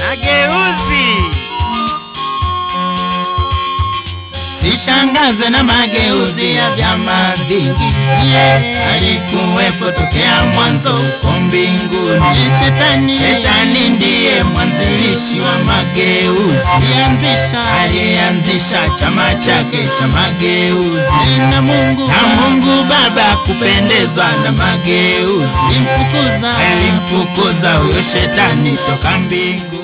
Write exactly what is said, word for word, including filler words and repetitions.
Mageuzi. Sishangazwe na mageuzi ya vyama vingi. Yeah. Alikuwepo tokea mwanzo uko mbinguni. Shetani. Shetani ndiye mwanzilishi wa mageuzi. Alianzisha. Alianzisha chama chake cha mageuzi. Na Mungu. Na Mungu Baba kupendezwa na mageuzi. Alimfukuza. Alimfukuza huyo shetani toka mbinguni.